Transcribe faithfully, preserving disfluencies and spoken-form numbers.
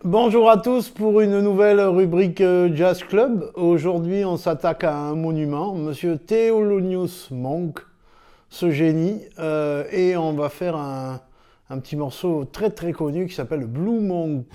Bonjour à tous pour une nouvelle rubrique euh, Jazz Club. Aujourd'hui, on s'attaque à un monument, Monsieur Thelonious Monk, ce génie, euh, et on va faire un, un petit morceau très très connu qui s'appelle Blue Monk.